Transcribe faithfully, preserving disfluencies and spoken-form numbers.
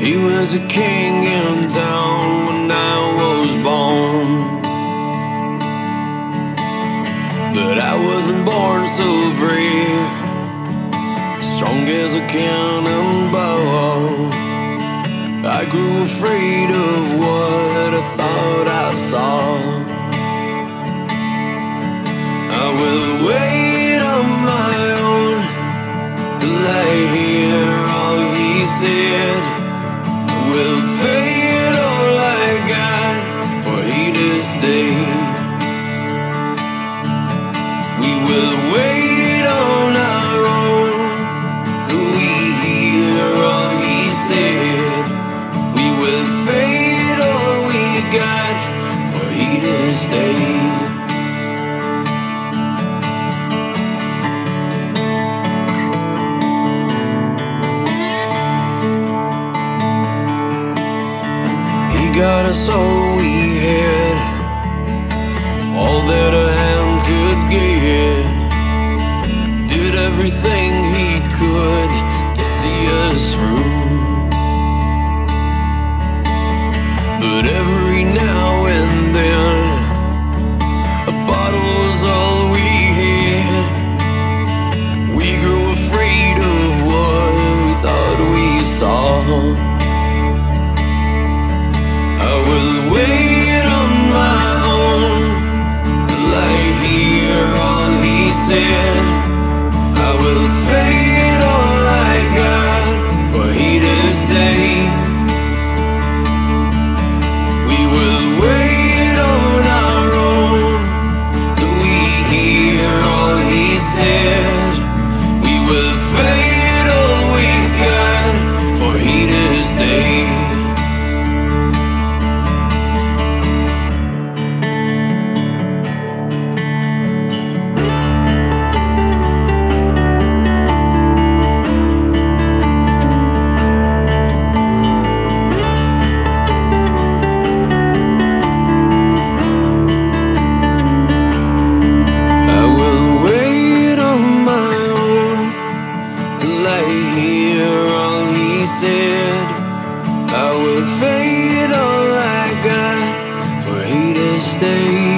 He was a king in town when I was born, but I wasn't born so brave, strong as a cannonball. I grew afraid of what I thought I saw. I will wait on my own till I hear all he said. I will fade all I got for he to stay. We will wait on our own till we hear all he said. We will fade all we got for he to stay. Got us all we had, all that a hand could get. Did everything he could to see us through, but every now and then a bottle was all we had. We grew afraid of what we thought we saw. I will wait on my own till I hear all he said. I will fade all I got for he to stay. We will wait on our own till we hear all he said. We will fade all we got for he to stay. I will fade all I got for he to stay.